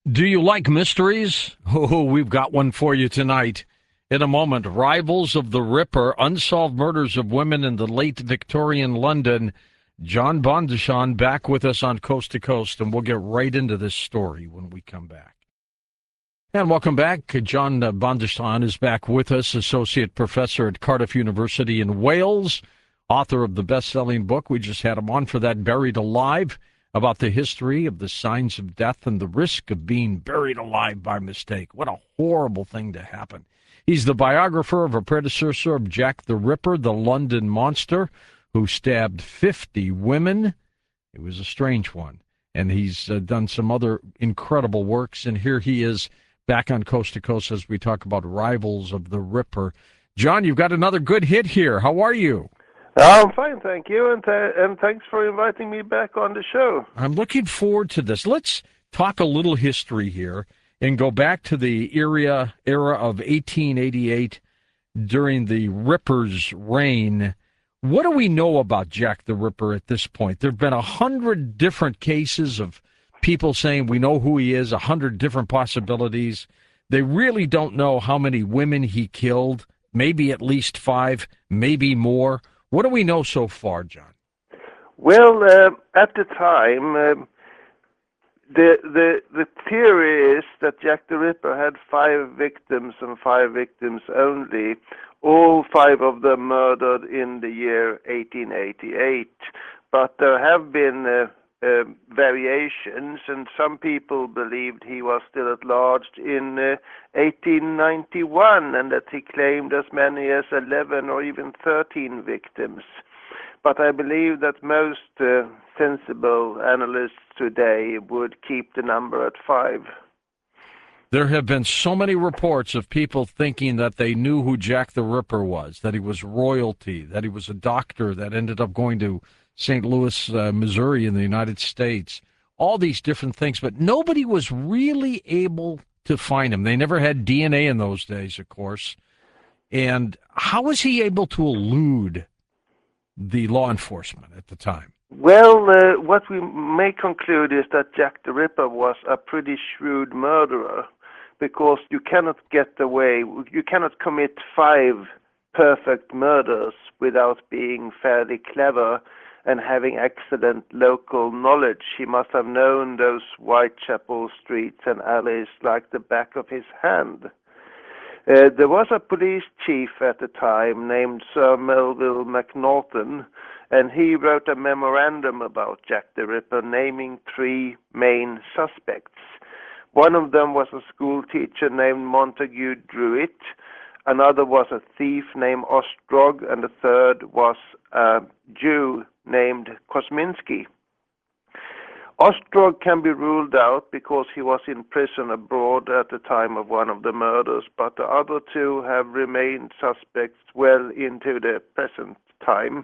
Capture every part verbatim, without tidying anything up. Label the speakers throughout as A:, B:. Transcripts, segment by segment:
A: Do you like mysteries? Oh, we've got one for you tonight. In a moment, Rivals of the Ripper, Unsolved Murders of Women in the Late Victorian London. John Bondishon back with us on Coast to Coast, and we'll get right into this story when we come back. And welcome back. John Bondishon is back with us, Associate Professor at Cardiff University in Wales, author of the best-selling book. We just had him on for that, Buried Alive, about the history of the signs of death and the risk of being buried alive by mistake. What a horrible thing to happen. He's the biographer of a predecessor of Jack the Ripper, the London Monster, who stabbed fifty women. It was a strange one. And he's uh, done some other incredible works, and here he is back on Coast to Coast as we talk about Rivals of the Ripper. John, you've got another good hit here. How are you?
B: I'm fine, thank you, and th- and thanks for inviting me back on the show.
A: I'm looking forward to this. Let's talk a little history here and go back to the era era of eighteen eighty-eight during the Ripper's reign. What do we know about Jack the Ripper at this point? There have been a hundred different cases of people saying we know who he is, a hundred different possibilities. They really don't know how many women he killed, maybe at least five, maybe more. What do we know so far, John?
B: Well, uh, at the time, um, the the the theory is that Jack the Ripper had five victims and five victims only, all five of them murdered in the year eighteen eighty-eight. But there have been uh, uh, variations, and some people believed he was still at large in uh, eighteen ninety-one, and that he claimed as many as eleven or even thirteen victims. But I believe that most uh, sensible analysts today would keep the number at five.
A: There have been so many reports of people thinking that they knew who Jack the Ripper was, that he was royalty, that he was a doctor that ended up going to Saint Louis, uh, Missouri in the United States, all these different things. But nobody was really able to find him. They never had D N A in those days, of course. And how was he able to elude the law enforcement at the time?
B: Well, uh, what we may conclude is that Jack the Ripper was a pretty shrewd murderer, because you cannot get away, you cannot commit five perfect murders without being fairly clever and having excellent local knowledge. He must have known those Whitechapel streets and alleys like the back of his hand. Uh, there was a police chief at the time named Sir Melville Macnaghten, and he wrote a memorandum about Jack the Ripper naming three main suspects. One of them was a school teacher named Montague Druitt, another was a thief named Ostrog, and the third was a Jew named Kosminski. Ostrog can be ruled out because he was in prison abroad at the time of one of the murders, but the other two have remained suspects well into the present time.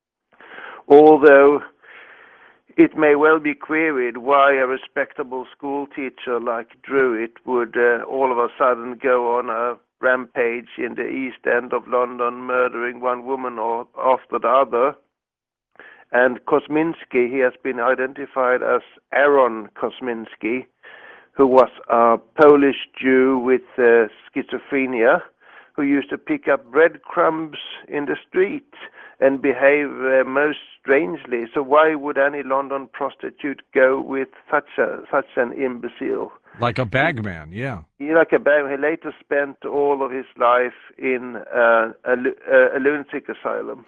B: Although it may well be queried why a respectable school teacher like Druitt would uh, all of a sudden go on a rampage in the East End of London, murdering one woman or after the other. And Kosminski, he has been identified as Aaron Kosminski, who was a Polish Jew with uh, schizophrenia, who used to pick up breadcrumbs in the street and behave uh, most strangely. So why would any London prostitute go with such a such an imbecile?
A: Like a bagman, yeah.
B: He, like a bagman. He later spent all of his life in uh, a, a lunatic asylum.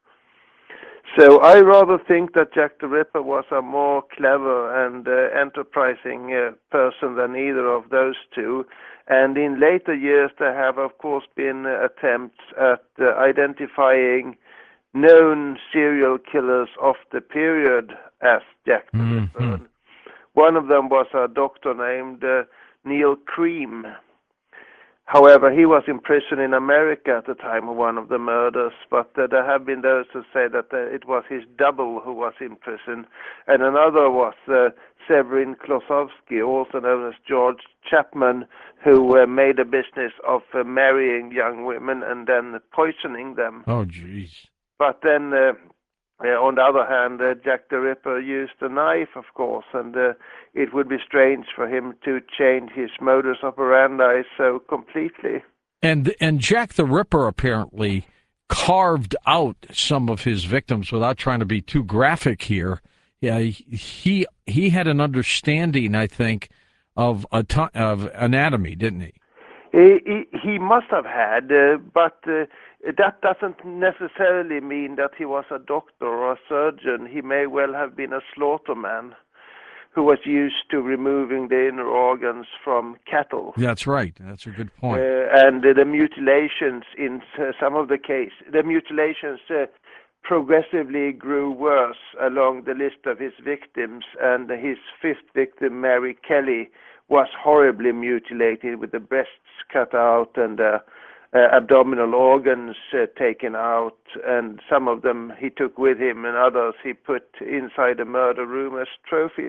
B: So I rather think that Jack the Ripper was a more clever and uh, enterprising uh, person than either of those two. And in later years, there have, of course, been uh, attempts at uh, identifying known serial killers of the period as Jack the
A: Mm-hmm.
B: Ripper. One of them was a doctor named uh, Neil Cream. However, he was in prison in America at the time of one of the murders, but uh, there have been those who say that uh, it was his double who was in prison, and another was uh, Severin Klosowski, also known as George Chapman, who uh, made a business of uh, marrying young women and then poisoning them.
A: Oh, jeez.
B: But then uh, Uh, on the other hand, uh, Jack the Ripper used a knife, of course, and uh, it would be strange for him to change his modus operandi so completely.
A: And and Jack the Ripper apparently carved out some of his victims without trying to be too graphic here. Yeah, he he had an understanding, I think, of a ton, of anatomy, didn't he?
B: He, he, he must have had, uh, but uh, that doesn't necessarily mean that he was a doctor or a surgeon. He may well have been a slaughterman who was used to removing the inner organs from cattle.
A: That's right. That's a good point.
B: Uh, and uh, the mutilations in uh, some of the case, the mutilations uh, progressively grew worse along the list of his victims, and his fifth victim, Mary Kelly, was horribly mutilated with the breasts cut out and uh, uh, abdominal organs uh, taken out, and some of them he took with him and others he put inside the murder room as trophies.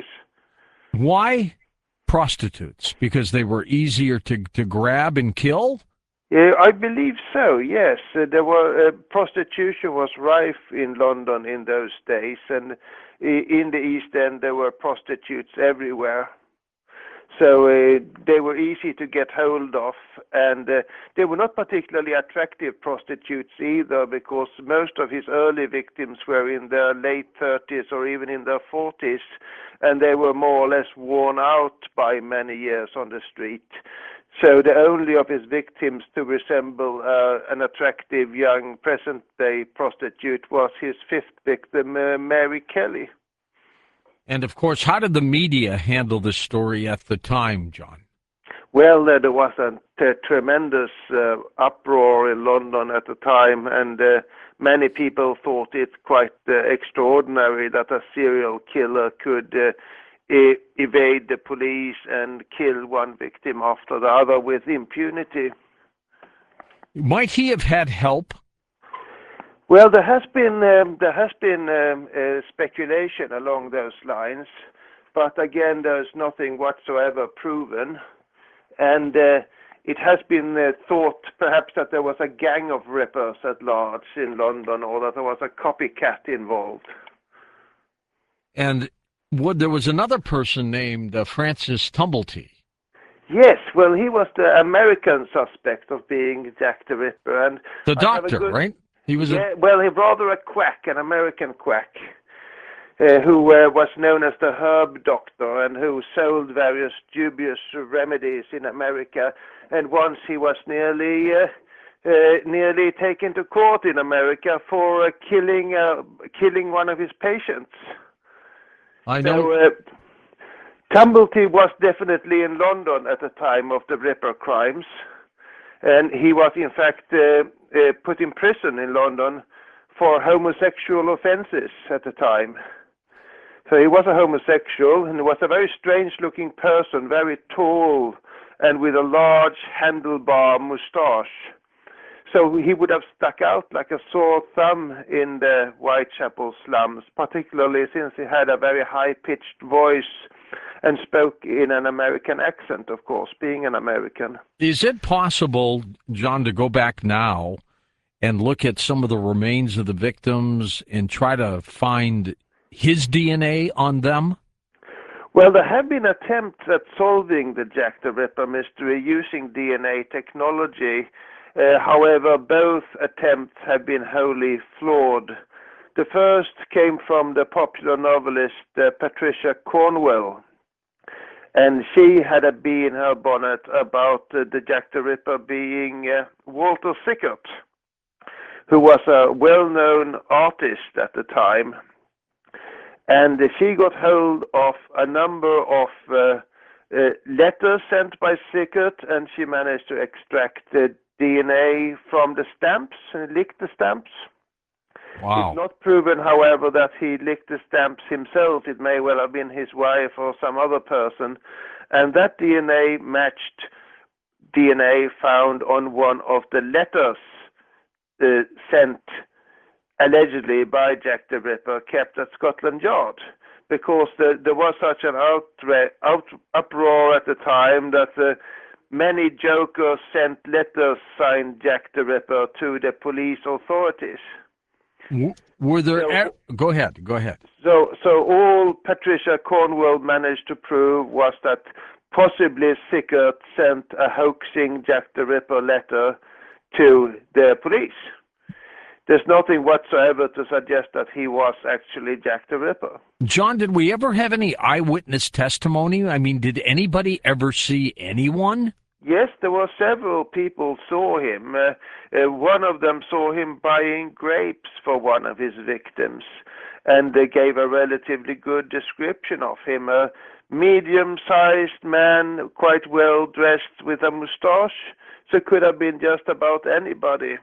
A: Why prostitutes? Because they were easier to, to grab and kill?
B: Uh, I believe so, yes. Uh, there were uh, prostitution was rife in London in those days, and uh, in the East End there were prostitutes everywhere. So uh, they were easy to get hold of, and uh, they were not particularly attractive prostitutes either, because most of his early victims were in their late thirties or even in their forties, and they were more or less worn out by many years on the street. So the only of his victims to resemble uh, an attractive young present-day prostitute was his fifth victim, uh, Mary Kelly.
A: And, of course, how did the media handle this story at the time, John?
B: Well, uh, there was a t- tremendous uh, uproar in London at the time, and uh, many people thought it quite uh, extraordinary that a serial killer could uh, e- evade the police and kill one victim after the other with impunity.
A: Might he have had help?
B: Well, there has been um, there has been um, uh, speculation along those lines, but again, there's nothing whatsoever proven, and uh, it has been uh, thought perhaps that there was a gang of rippers at large in London, or that there was a copycat involved.
A: And what, there was another person named uh, Francis Tumblety.
B: Yes, well, he was the American suspect of being Jack the Ripper, and
A: the doctor,
B: good,
A: right? He was
B: yeah,
A: a...
B: well, he rather a quack, an American quack, uh, who uh, was known as the Herb Doctor, and who sold various dubious remedies in America. And once he was nearly uh, uh, nearly taken to court in America for uh, killing uh, killing one of his patients.
A: I know.
B: So, uh, Tumblety was definitely in London at the time of the Ripper crimes. And he was, in fact, uh, uh, put in prison in London for homosexual offenses at the time. So he was a homosexual, and he was a very strange-looking person, very tall, and with a large handlebar moustache. So he would have stuck out like a sore thumb in the Whitechapel slums, particularly since he had a very high-pitched voice and spoke in an American accent, of course, being an American.
A: Is it possible, John, to go back now and look at some of the remains of the victims and try to find his D N A on them?
B: Well, there have been attempts at solving the Jack the Ripper mystery using D N A technology. Uh, however, both attempts have been wholly flawed. The first came from the popular novelist uh, Patricia Cornwell, and she had a bee in her bonnet about uh, the Jack the Ripper being uh, Walter Sickert, who was a well-known artist at the time. And uh, she got hold of a number of uh, uh, letters sent by Sickert, and she managed to extract the D N A from the stamps and licked the stamps.
A: Wow.
B: It's not proven, however, that he licked the stamps himself. It may well have been his wife or some other person. And that D N A matched D N A found on one of the letters uh, sent allegedly by Jack the Ripper, kept at Scotland Yard, because the, there was such an outra- out, uproar at the time that uh, many jokers sent letters signed Jack the Ripper to the police authorities.
A: W- Were there?
B: So,
A: e- Go ahead. Go ahead.
B: so, so all Patricia Cornwell managed to prove was that possibly Sickert sent a hoaxing Jack the Ripper letter to the police. There's nothing whatsoever to suggest that he was actually Jack the Ripper.
A: John, did we ever have any eyewitness testimony? I mean, did anybody ever see anyone?
B: Yes, there were several people saw him. Uh, uh, one of them saw him buying grapes for one of his victims, and they gave a relatively good description of him. A medium-sized man, quite well dressed with a moustache, so could have been just about anybody.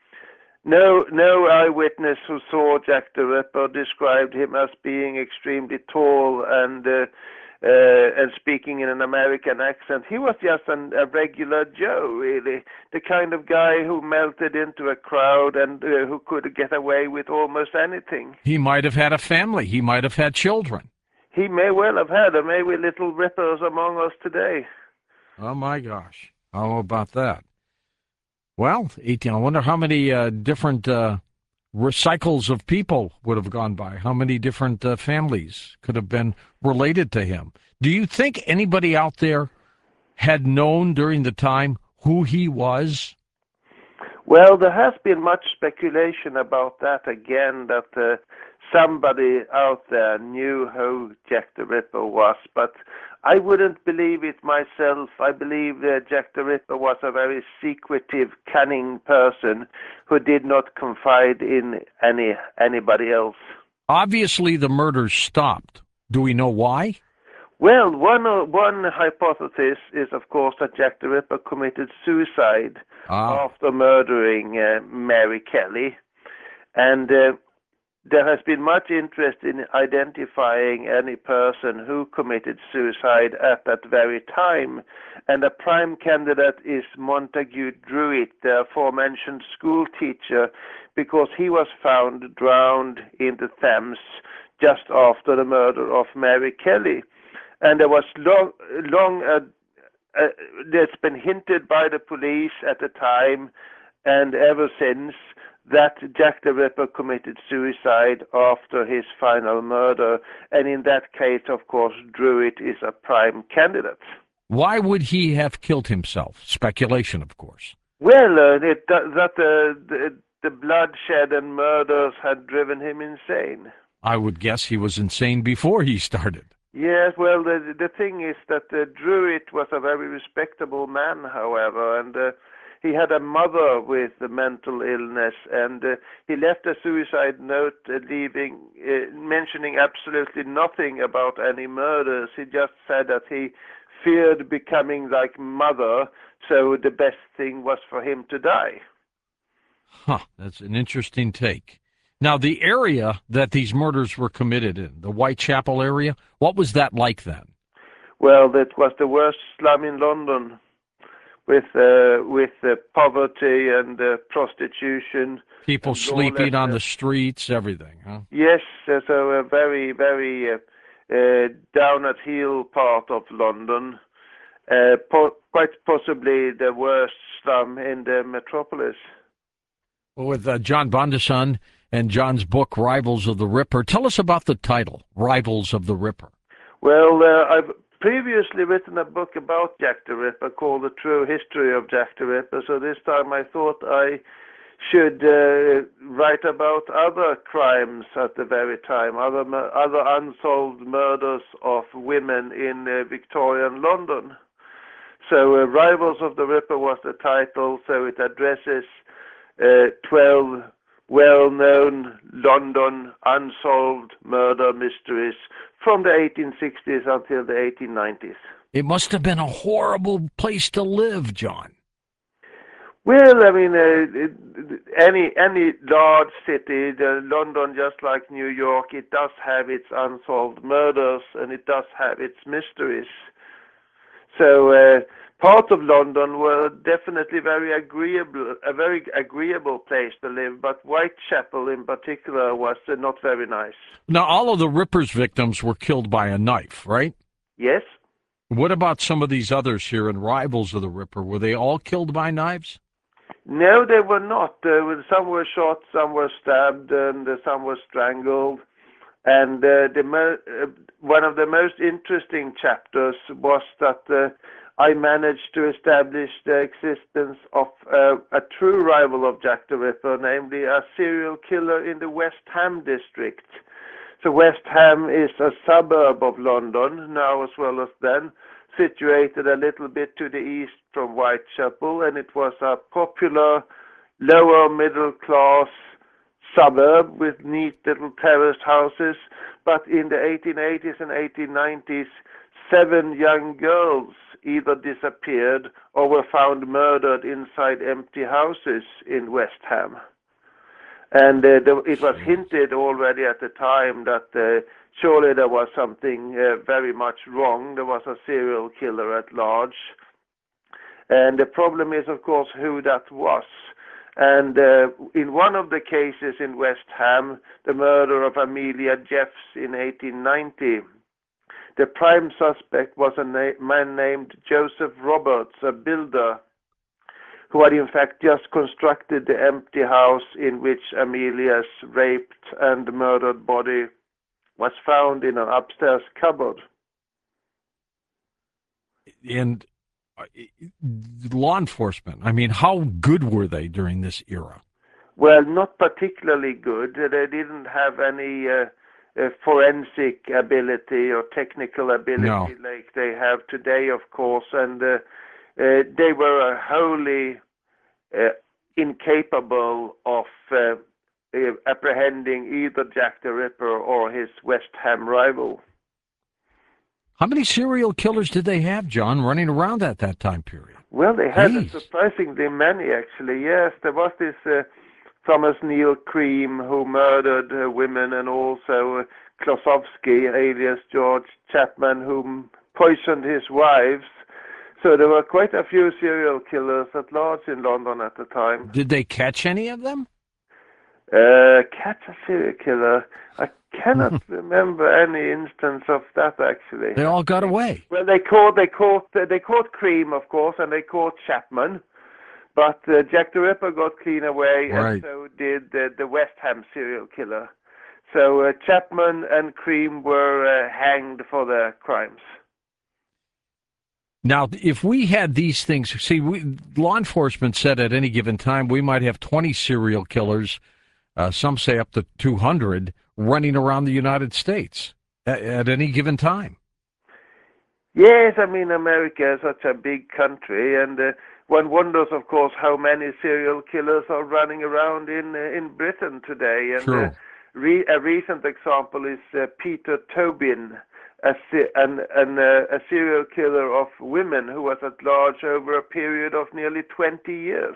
B: No, no eyewitness who saw Jack the Ripper described him as being extremely tall and uh, uh, and speaking in an American accent. He was just an, a regular Joe, really, the kind of guy who melted into a crowd and uh, who could get away with almost anything.
A: He might have had a family. He might have had children.
B: He may well have had a maybe little rippers among us today.
A: Oh, my gosh. How about that? Well, eighteen. I wonder how many uh, different uh, recycles of people would have gone by. How many different uh, families could have been related to him? Do you think anybody out there had known during the time who he was?
B: Well, there has been much speculation about that again, that uh, somebody out there knew who Jack the Ripper was, but I wouldn't believe it myself. I believe that Jack the Ripper was a very secretive, cunning person who did not confide in any anybody else.
A: Obviously, the murders stopped. Do we know why?
B: Well, one uh, one hypothesis is, of course, that Jack the Ripper committed suicide
A: Ah.
B: after murdering uh, Mary Kelly, and uh, there has been much interest in identifying any person who committed suicide at that very time, and a prime candidate is Montague Druitt, the aforementioned school teacher, because he was found drowned in the Thames just after the murder of Mary Kelly. And there was long, long uh, uh, there's been hinted by the police at the time and ever since that Jack the Ripper committed suicide after his final murder. And in that case, of course, Druitt is a prime candidate.
A: Why would he have killed himself? Speculation, of course.
B: Well, uh, it, that, that uh, the, the bloodshed and murders had driven him insane.
A: I would guess he was insane before he started.
B: Yes, well, the the thing is that uh, Druitt was a very respectable man, however, and uh, he had a mother with a mental illness, and uh, he left a suicide note uh, leaving, uh, mentioning absolutely nothing about any murders. He just said that he feared becoming like mother, so the best thing was for him to die.
A: Huh, that's an interesting take. Now, the area that these murders were committed in, the Whitechapel area, what was that like then?
B: Well, that was the worst slum in London, with uh, with uh, poverty and uh, prostitution.
A: People
B: and
A: sleeping on the
B: lawlessness.
A: streets, everything, huh?
B: Yes, uh, so a very, very uh, uh, down at heel part of London, uh, po- quite possibly the worst slum in the metropolis.
A: Well, with uh, John Bondison and John's book, Rivals of the Ripper, tell us about the title, Rivals of the Ripper.
B: Well, uh, I've previously written a book about Jack the Ripper called The True History of Jack the Ripper, so this time I thought I should uh, write about other crimes at the very time, other mur- other unsolved murders of women in uh, Victorian London. So uh, Rivals of the Ripper was the title, so it addresses uh, twelve well-known London unsolved murder mysteries from the eighteen sixties until the eighteen nineties.
A: It must have been a horrible place to live, John.
B: Well, I mean, uh, it, any any large city, the London, just like New York, it does have its unsolved murders and it does have its mysteries. So uh, parts of London were definitely very agreeable, a very agreeable place to live, but Whitechapel in particular was uh, not very nice.
A: Now, all of the Ripper's victims were killed by a knife, right?
B: Yes.
A: What about some of these others here in Rivals of the Ripper? Were they all killed by knives?
B: No, they were not. Uh, some were shot, some were stabbed, and uh, some were strangled. And uh, the mo- uh, one of the most interesting chapters was that uh, I managed to establish the existence of uh, a true rival of Jack the Ripper, namely a serial killer in the West Ham district. So West Ham is a suburb of London now as well as then, situated a little bit to the east from Whitechapel, and it was a popular lower middle class suburb with neat little terraced houses. But in the eighteen eighties and eighteen nineties, seven young girls either disappeared or were found murdered inside empty houses in West Ham. And uh, the, it was hinted already at the time that uh, surely there was something uh, very much wrong. There was a serial killer at large. And the problem is, of course, who that was. And uh, in one of the cases in West Ham, the murder of Amelia Jeffs in eighteen ninety, the prime suspect was a na- man named Joseph Roberts, a builder, who had in fact just constructed the empty house in which Amelia's raped and murdered body was found in an upstairs cupboard.
A: And uh, law enforcement, I mean, how good were they during this era?
B: Well, not particularly good. They didn't have any uh, uh, forensic ability or technical ability
A: No.
B: like they have today, of course, and uh, uh, they were wholly uh, incapable of uh, uh, apprehending either Jack the Ripper or his West Ham rival.
A: How many serial killers did they have, John, running around at that time period?
B: Well, they had
A: Jeez.
B: surprisingly many, actually. Yes, there was this uh, Thomas Neal Cream who murdered uh, women, and also uh, Klosowski, alias George Chapman, who poisoned his wives. So there were quite a few serial killers at large in London at the time.
A: Did they catch any of them?
B: Uh, catch a serial killer? I cannot remember any instance of that, actually.
A: They all got away.
B: Well, they caught they caught uh, they caught Cream, of course, and they caught Chapman, but uh, Jack the Ripper got clean away,
A: Right.
B: and so did uh, the West Ham serial killer. So uh, Chapman and Cream were uh, hanged for their crimes.
A: Now, if we had these things, see, we, law enforcement said at any given time we might have twenty serial killers, uh, some say up to two hundred, running around the United States at, at any given time.
B: Yes, I mean, America is such a big country, and uh, one wonders, of course, how many serial killers are running around in uh, in Britain today. And
A: True.
B: Uh, re- a recent example is uh, Peter Tobin, a, se- an, an, uh, a serial killer of women who was at large over a period of nearly twenty years.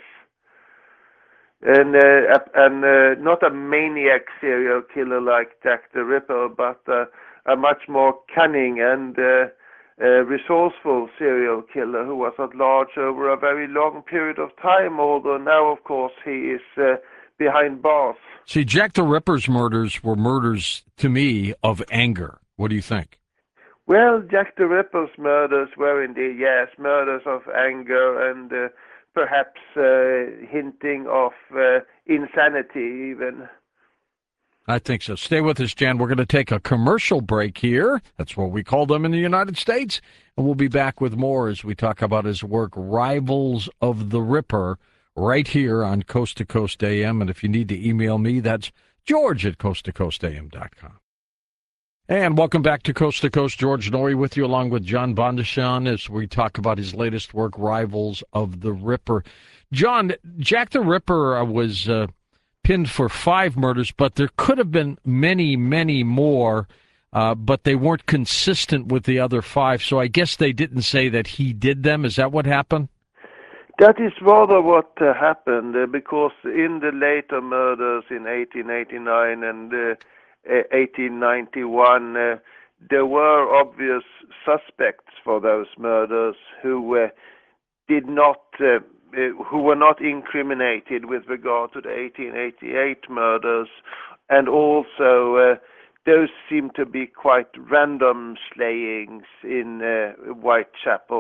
B: And, uh, and uh, not a maniac serial killer like Jack the Ripper, but uh, a much more cunning and uh, uh, resourceful serial killer who was at large over a very long period of time, although now, of course, he is uh, behind bars.
A: See, Jack the Ripper's murders were murders, to me, of anger. What do you think?
B: Well, Jack the Ripper's murders were indeed, yes, murders of anger and uh, perhaps uh, hinting of uh, insanity even.
A: I think so. Stay with us, Jan. We're going to take a commercial break here. That's what we call them in the United States. And we'll be back with more as we talk about his work, Rivals of the Ripper, right here on Coast to Coast A M. And if you need to email me, that's George at coast to coast a m dot com. And welcome back to Coast to Coast. George Noory with you, along with John Bondashon, as we talk about his latest work, Rivals of the Ripper. John, Jack the Ripper was uh, pinned for five murders, but there could have been many, many more, uh, but they weren't consistent with the other five. So I guess they didn't say that he did them. Is that what happened?
B: That is rather what uh, happened, uh, because in the later murders in eighteen eighty-nine and uh, eighteen ninety-one, uh, there were obvious suspects for those murders who uh, did not, uh, uh, who were not incriminated with regard to the eighteen eighty-eight murders, and also uh, those seem to be quite random slayings in uh, Whitechapel,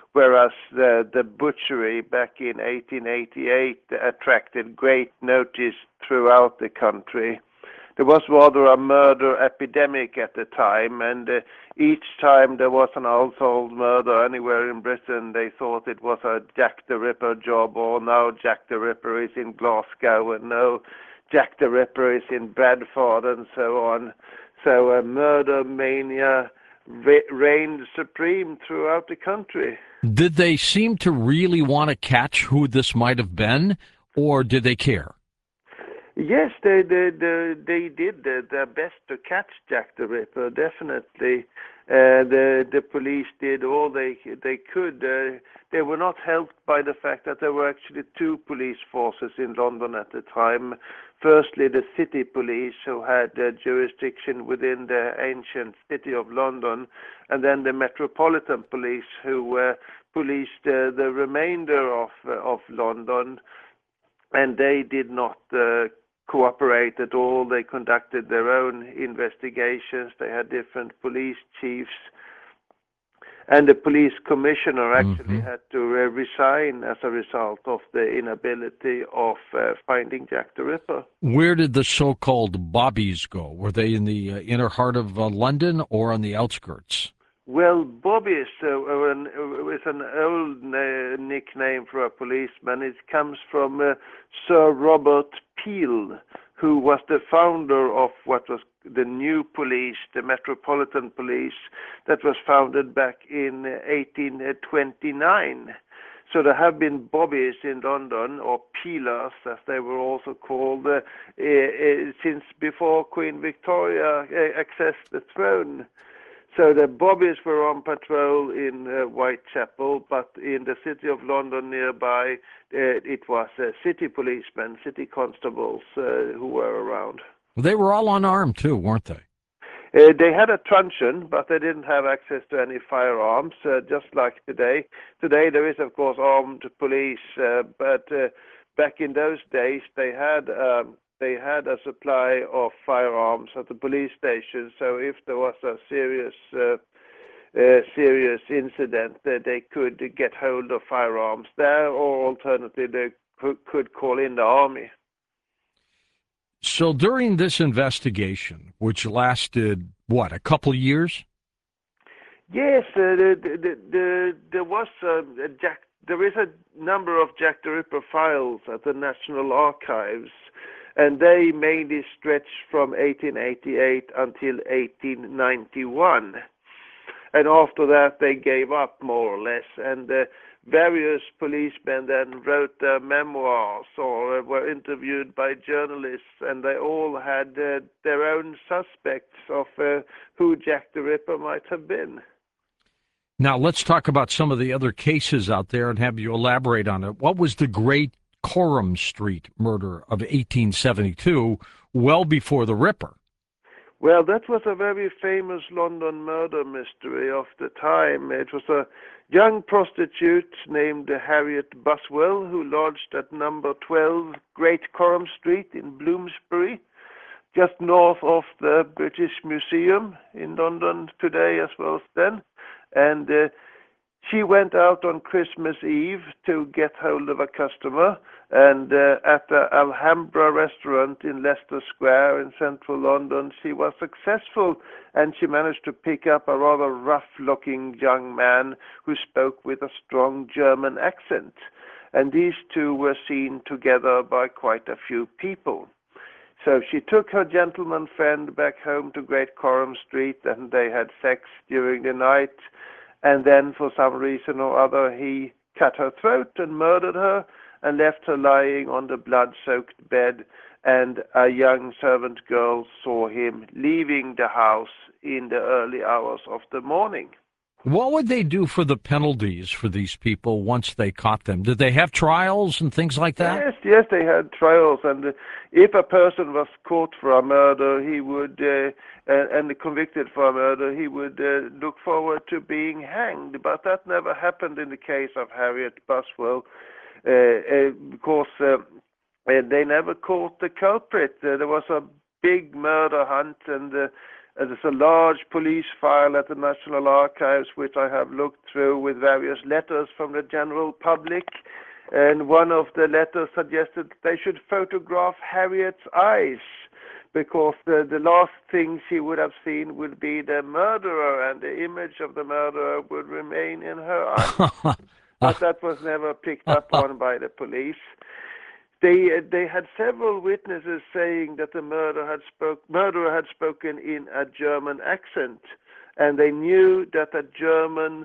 B: whereas the, the butchery back in eighteen eighty-eight attracted great notice throughout the country. There was rather a murder epidemic at the time, and uh, each time there was an unsolved murder anywhere in Britain, they thought it was a Jack the Ripper job, or now Jack the Ripper is in Glasgow, and no, Jack the Ripper is in Bradford, and so on. So a murder mania re- reigned supreme throughout the country.
A: Did they seem to really want to catch who this might have been, or did they care?
B: Yes, they they they, they did their best to catch Jack the Ripper. Definitely, uh, the the police did all they they could. Uh, they were not helped by the fact that there were actually two police forces in London at the time. Firstly, the city police, who had uh, jurisdiction within the ancient city of London, and then the Metropolitan Police, who uh, policed uh, the remainder of uh, of London, and they did not Uh, cooperate at all. They conducted their own investigations. They had different police chiefs. And the police commissioner actually
A: Mm-hmm.
B: had to uh, resign as a result of the inability of uh, finding Jack the Ripper.
A: Where did the so-called bobbies go? Were they in the uh, inner heart of uh, London or on the outskirts?
B: Well, Bobby is, uh, an, is an old uh, nickname for a policeman. It comes from uh, Sir Robert Peel, who was the founder of what was the new police, the Metropolitan Police, that was founded back in eighteen twenty-nine. So there have been bobbies in London, or peelers, as they were also called, uh, uh, since before Queen Victoria uh, accessed the throne. So the bobbies were on patrol in uh, Whitechapel, but in the city of London nearby, uh, it was uh, city policemen, city constables uh, who were around.
A: They were all unarmed too, weren't they?
B: Uh, they had a truncheon, but they didn't have access to any firearms, uh, just like today. Today there is, of course, armed police, uh, but uh, back in those days they had um, they had a supply of firearms at the police station. So if there was a serious uh, uh, serious incident, uh, they could get hold of firearms there, or alternatively they could, could call in the army.
A: So during this investigation, which lasted, what, a couple of years?
B: Yes, uh, the, the, the, there was uh, a Jack. There is a number of Jack the Ripper files at the National Archives, and they mainly stretch from eighteen eighty-eight until eighteen ninety-one. And after that, they gave up more or less, and uh, various policemen then wrote their memoirs or uh, were interviewed by journalists, and they all had uh, their own suspects of uh, who Jack the Ripper might have been.
A: Now, let's talk about some of the other cases out there and have you elaborate on it. What was the Great Coram Street murder of eighteen seventy-two, well before the Ripper?
B: Well, that was a very famous London murder mystery of the time. It was a young prostitute named Harriet Buswell who lodged at number twelve Great Coram Street in Bloomsbury, just north of the British Museum in London today as well as then. And uh, she went out on Christmas Eve to get hold of a customer, and uh, at the Alhambra restaurant in Leicester Square in central London, she was successful, and she managed to pick up a rather rough-looking young man who spoke with a strong German accent. And these two were seen together by quite a few people. So she took her gentleman friend back home to Great Coram Street, and they had sex during the night. And then, for some reason or other, he cut her throat and murdered her and left her lying on the blood-soaked bed. And a young servant girl saw him leaving the house in the early hours of the morning.
A: What would they do for the penalties for these people once they caught them? Did they have trials and things like that?
B: Yes, yes, they had trials, and uh, if a person was caught for a murder, he would, uh, uh, and convicted for a murder, he would uh, look forward to being hanged. But that never happened in the case of Harriet Buswell, uh, uh, because uh, uh, they never caught the culprit. Uh, there was a big murder hunt, and uh, Uh, there's a large police file at the National Archives, which I have looked through with various letters from the general public. And one of the letters suggested they should photograph Harriet's eyes, because the, the last thing she would have seen would be the murderer, and the image of the murderer would remain in her eyes. But that was never picked up on by the police. They they had several witnesses saying that the murderer had spoke murderer had spoken in a German accent, and they knew that a German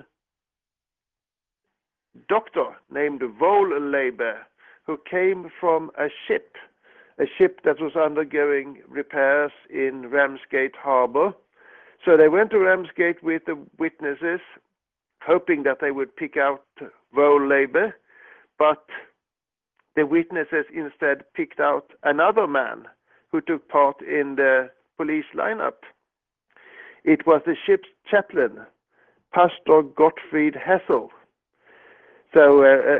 B: doctor named Wohlleben, who came from a ship, a ship that was undergoing repairs in Ramsgate Harbor. So they went to Ramsgate with the witnesses, hoping that they would pick out Wohlleben, but the witnesses instead picked out another man who took part in the police lineup. It was the ship's chaplain, Pastor Gottfried Hessel. So uh,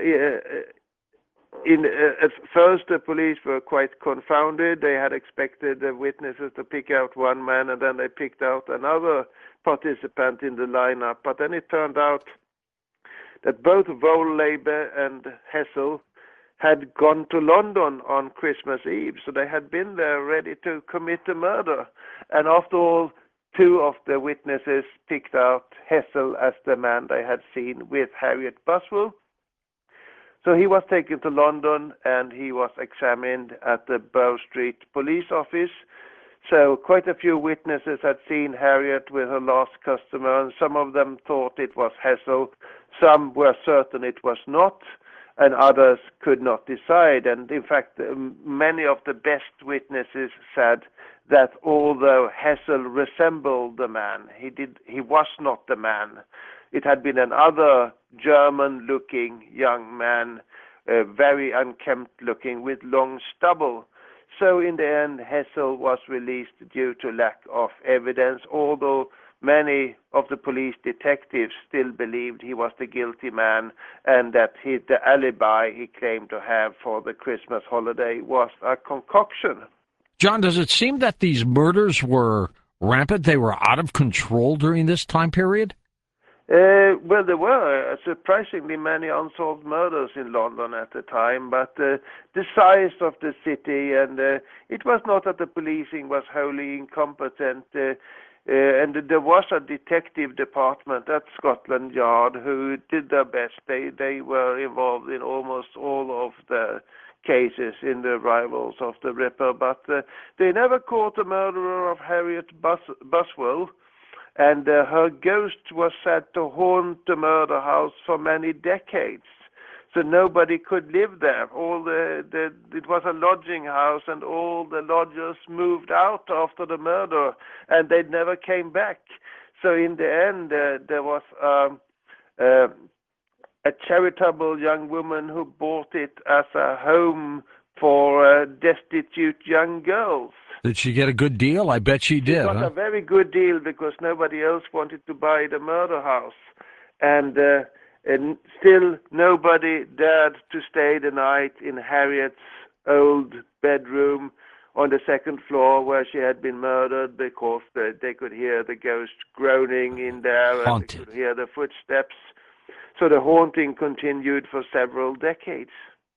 B: uh, in, uh, at first the police were quite confounded. They had expected the witnesses to pick out one man, and then they picked out another participant in the lineup. But then it turned out that both Wohlleben and Hessel had gone to London on Christmas Eve, so they had been there ready to commit the murder. And after all, two of the witnesses picked out Hessel as the man they had seen with Harriet Buswell. So he was taken to London and he was examined at the Bow Street police office. So quite a few witnesses had seen Harriet with her last customer, and some of them thought it was Hessel. Some were certain it was not, and others could not decide. And in fact, many of the best witnesses said that although Hessel resembled the man, he did he was not the man. It had been another German-looking young man, uh, very unkempt-looking, with long stubble. So in the end, Hessel was released due to lack of evidence, although many of the police detectives still believed he was the guilty man, and that he, the alibi he claimed to have for the Christmas holiday was a concoction.
A: John, does it seem that these murders were rampant? They were out of control during this time period?
B: Uh, well, there were surprisingly many unsolved murders in London at the time, but uh, the size of the city, and uh, it was not that the policing was wholly incompetent. Uh, Uh, and there was a detective department at Scotland Yard who did their best. They they were involved in almost all of the cases in the rivals of the Ripper, but uh, they never caught the murderer of Harriet Bus- Buswell, and uh, her ghost was said to haunt the murder house for many decades. So nobody could live there. All the, the it was a lodging house, and all the lodgers moved out after the murder, and they never came back. So in the end, uh, there was um, uh, a charitable young woman who bought it as a home for uh, destitute young girls.
A: Did she get a good deal? I bet she did.
B: She got
A: huh?
B: a very good deal because nobody else wanted to buy the murder house, and. Uh, And still, nobody dared to stay the night in Harriet's old bedroom on the second floor where she had been murdered, because the, they could hear the ghost groaning in there, and
A: Haunted.
B: they could hear the footsteps. So the haunting continued for several decades.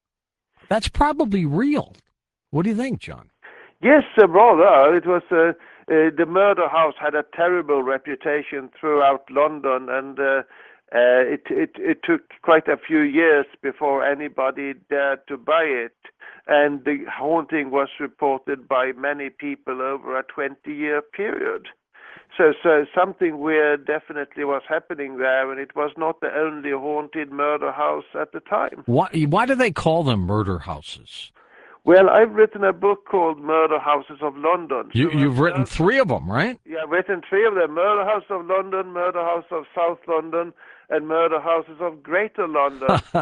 A: That's probably real. What do you think, John?
B: Yes, uh, rather. It was uh, uh, the murder house had a terrible reputation throughout London, and uh, Uh, it, it, it took quite a few years before anybody dared to buy it, and the haunting was reported by many people over a twenty-year period. So, so something weird definitely was happening there, and it was not the only haunted murder house at the time.
A: Why, why do they call them murder houses?
B: Well, I've written a book called Murder Houses of London.
A: You,
B: So
A: you've
B: I've
A: written three of them, right?
B: Yeah, I've written three of them: Murder House of London, Murder House of South London, and Murder Houses of Greater London, uh,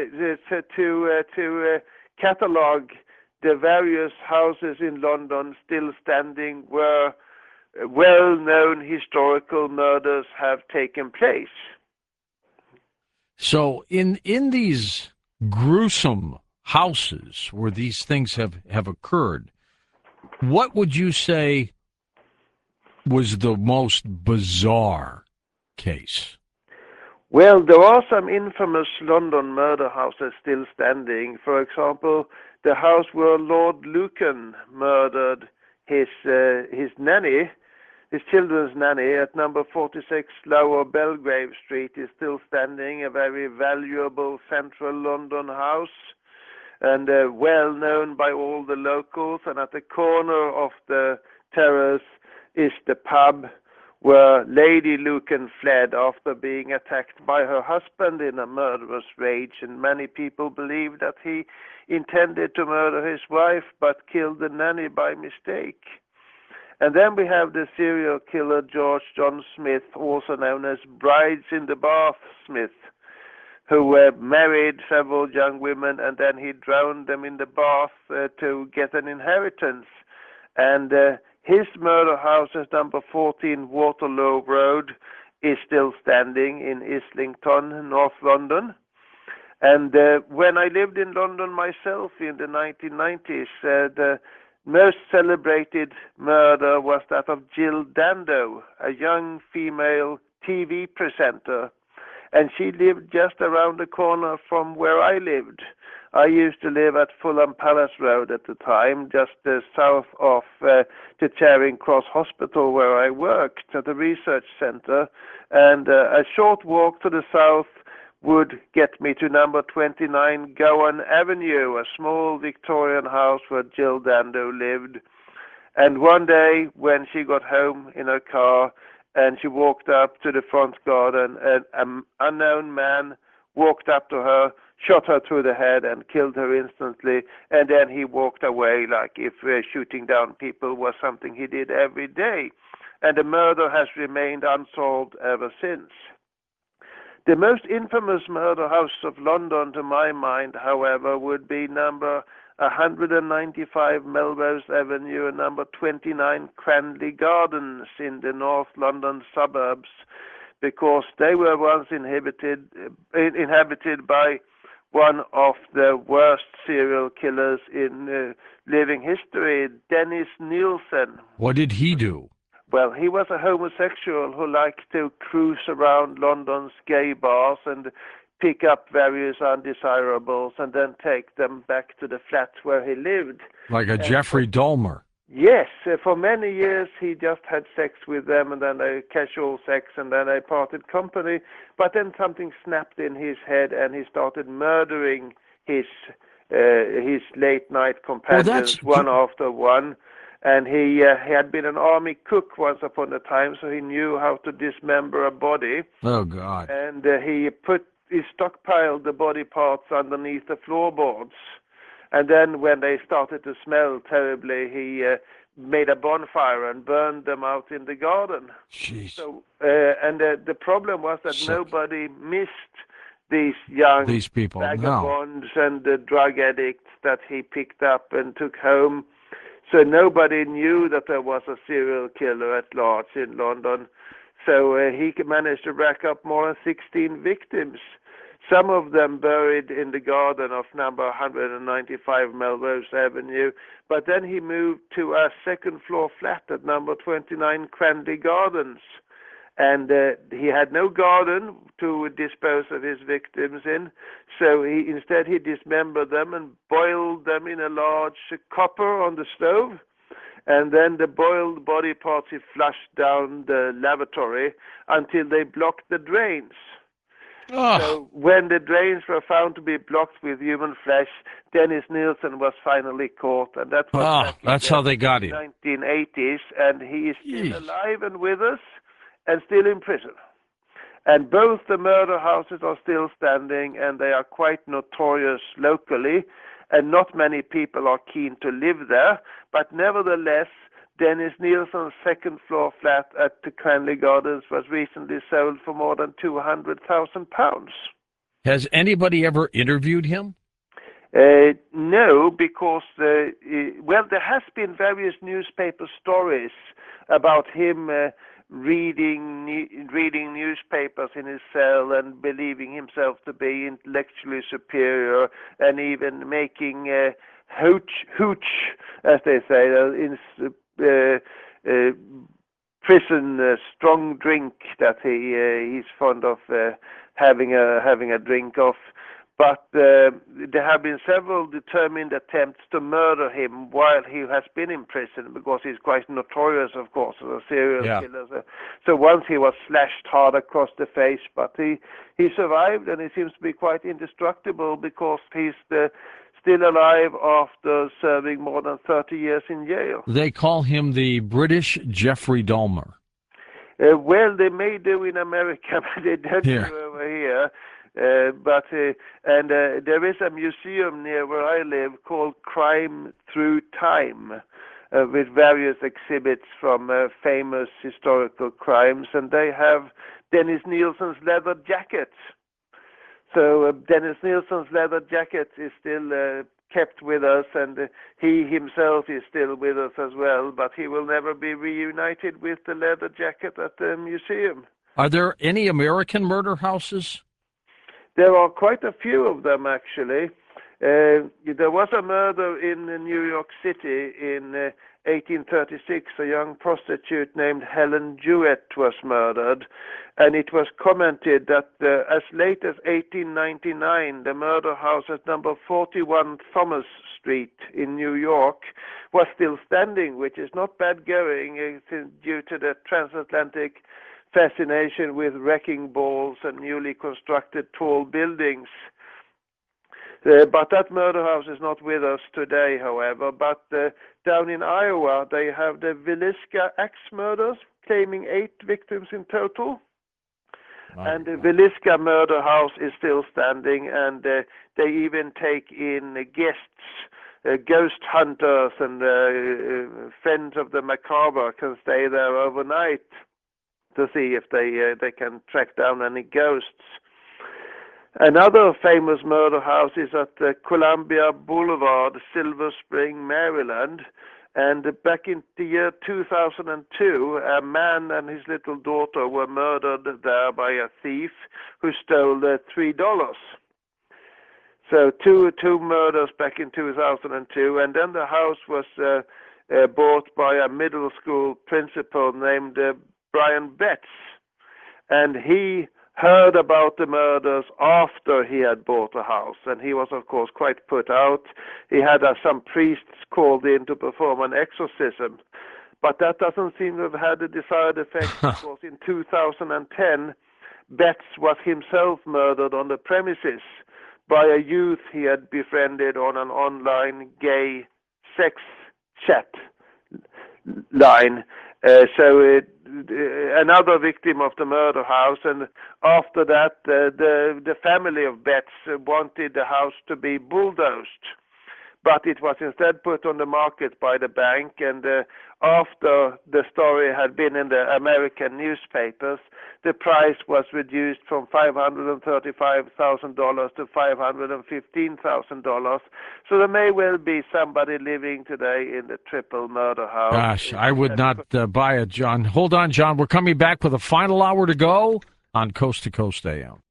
B: to to, uh, to uh, catalogue the various houses in London still standing where well-known historical murders have taken place.
A: So in in these gruesome houses where these things have, have occurred, what would you say was the most bizarre case?
B: Well, there are some infamous London murder houses still standing. For example, the house where Lord Lucan murdered his uh, his nanny, his children's nanny, at number forty-six Lower Belgrave Street, is still standing, a very valuable central London house, and uh, well known by all the locals. And at the corner of the terrace is the pub where Lady Lucan fled after being attacked by her husband in a murderous rage, and many people believe that he intended to murder his wife but killed the nanny by mistake. And then we have the serial killer George John Smith, also known as Brides in the Bath Smith, who uh, married several young women and then he drowned them in the bath uh, to get an inheritance. And uh, his murder house is number fourteen Waterloo Road, is still standing in Islington, North London. And uh, when I lived in London myself in the nineteen nineties, uh, the most celebrated murder was that of Jill Dando, a young female T V presenter. And she lived just around the corner from where I lived. I used to live at Fulham Palace Road at the time, just uh, south of uh, the Charing Cross Hospital where I worked at the research center. And uh, a short walk to the south would get me to number twenty-nine Gowan Avenue, a small Victorian house where Jill Dando lived. And one day when she got home in her car and she walked up to the front garden, an unknown man walked up to her, shot her through the head and killed her instantly, and then he walked away like if uh, shooting down people was something he did every day. And the murder has remained unsolved ever since. The most infamous murder house of London, to my mind, however, would be number one hundred ninety-five Melrose Avenue and number twenty-nine Cranley Gardens in the North London suburbs, because they were once inhabited, uh, inhabited by one of the worst serial killers in uh, living history, Dennis Nielsen.
A: What did he do?
B: Well, he was a homosexual who liked to cruise around London's gay bars and pick up various undesirables and then take them back to the flat where he lived.
A: Like a
B: and
A: Jeffrey
B: for,
A: Dahmer.
B: Yes, uh, for many years he just had sex with them and then a casual sex and then they parted company. But then something snapped in his head and he started murdering his uh, his late night companions
A: well,
B: one after one. And he, uh, he had been an army cook once upon a time, so he knew how to dismember a body.
A: Oh, God.
B: And uh, he put he stockpiled the body parts underneath the floorboards. And then when they started to smell terribly, he uh, made a bonfire and burned them out in the garden.
A: Jeez.
B: So, uh, and uh, the problem was that
A: So,
B: nobody missed these young
A: these people,
B: vagabonds
A: no.
B: and the drug addicts that he picked up and took home. So nobody knew that there was a serial killer at large in London. So uh, he managed to rack up more than sixteen victims, some of them buried in the garden of number one hundred ninety-five Melrose Avenue. But then he moved to a second-floor flat at number twenty-nine Cranley Gardens. And uh, he had no garden to dispose of his victims in, so he instead he dismembered them and boiled them in a large copper on the stove, and then the boiled body parts he flushed down the lavatory until they blocked the drains.
A: Oh.
B: So when the drains were found to be blocked with human flesh, Dennis Nielsen was finally caught, and that was
A: Oh,
B: back in
A: that's
B: the
A: how they got him.
B: nineteen eighties, and he is still
A: Jeez.
B: alive and with us, and still in prison. And both the murder houses are still standing, and they are quite notorious locally, and not many people are keen to live there. But nevertheless, Dennis Nielsen's second-floor flat at the Cranley Gardens was recently sold for more than two hundred thousand pounds.
A: Has anybody ever interviewed him?
B: Uh, no, because, uh, uh, well, there has been various newspaper stories about him uh, reading reading newspapers in his cell and believing himself to be intellectually superior, and even making uh, hooch, hooch, as they say, uh, in, uh, uh, prison uh, strong drink that he uh, he's fond of uh, having a having a drink of. But uh, there have been several determined attempts to murder him while he has been in prison, because he's quite notorious, of course, as a serial
A: Yeah.
B: killer. So, so once he was slashed hard across the face, but he, he survived, and he seems to be quite indestructible because he's the, still alive after serving more than thirty years in jail.
A: They call him the British Jeffrey Dahmer.
B: Uh, well, they may do in America, but they don't
A: Here.
B: do over here. Uh, but uh, and uh, there is a museum near where I live called Crime Through Time, uh, with various exhibits from uh, famous historical crimes, and they have Dennis Nilsen's leather jacket. So uh, Dennis Nilsen's leather jacket is still uh, kept with us, and uh, he himself is still with us as well, but he will never be reunited with the leather jacket at the museum.
A: Are there any American murder houses?
B: There are quite a few of them, actually. Uh, there was a murder in uh, New York City in uh, eighteen thirty-six. A young prostitute named Helen Jewett was murdered, and it was commented that uh, as late as eighteen ninety-nine, the murder house at number forty-one Thomas Street in New York was still standing, which is not bad going uh, due to the transatlantic fascination with wrecking balls and newly constructed tall buildings. Uh, but that murder house is not with us today, however. But uh, down in Iowa, they have the Villisca axe murders, claiming eight victims in total.
A: Wow.
B: And the Villisca murder house is still standing, and uh, they even take in uh, guests. Uh, ghost hunters and uh, uh, friends of the macabre can stay there overnight to see if they uh, they can track down any ghosts. Another famous murder house is at uh, Columbia Boulevard, Silver Spring, Maryland. And uh, back in the year two thousand two, a man and his little daughter were murdered there by a thief who stole uh, three dollars. So two two murders back in two thousand two, and then the house was uh, uh, bought by a middle school principal named uh, Brian Betts, and he heard about the murders after he had bought a house, and he was, of course, quite put out. He had uh, some priests called in to perform an exorcism, but that doesn't seem to have had the desired effect, because in two thousand ten, Betts was himself murdered on the premises by a youth he had befriended on an online gay sex chat line. Uh, so it, uh, another victim of the murder house, and after that uh, the the family of Betts uh, wanted the house to be bulldozed, but it was instead put on the market by the bank, and uh, after the story had been in the American newspapers, the price was reduced from five hundred thirty-five thousand dollars to five hundred fifteen thousand dollars. So there may well be somebody living today in the triple murder house.
A: Gosh, I would not uh, buy it, John. Hold on, John. We're coming back with a final hour to go on Coast to Coast A M.